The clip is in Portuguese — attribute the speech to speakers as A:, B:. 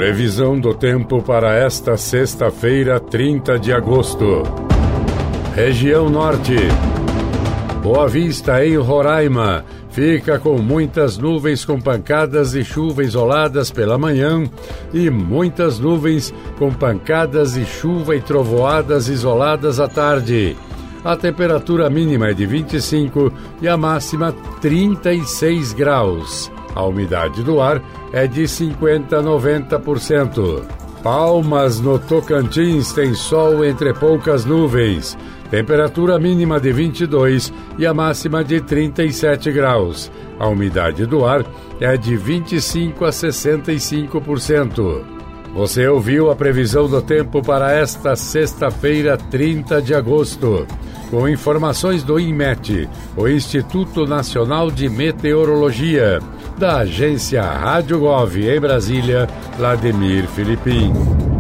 A: Previsão do tempo para esta sexta-feira, 30 de agosto. Região Norte. Boa Vista, em Roraima, fica com muitas nuvens com pancadas e chuva isoladas pela manhã e muitas nuvens com pancadas e chuva e trovoadas isoladas à tarde. A temperatura mínima é de 25 e a máxima 36 graus. A umidade do ar é de 50% a 90%. Palmas, no Tocantins, tem sol entre poucas nuvens. Temperatura mínima de 22 e a máxima de 37 graus. A umidade do ar é de 25% a 65%. Você ouviu a previsão do tempo para esta sexta-feira, 30 de agosto. Com informações do INMET, o Instituto Nacional de Meteorologia, da agência Rádio Gov em Brasília, Vladimir Filipim.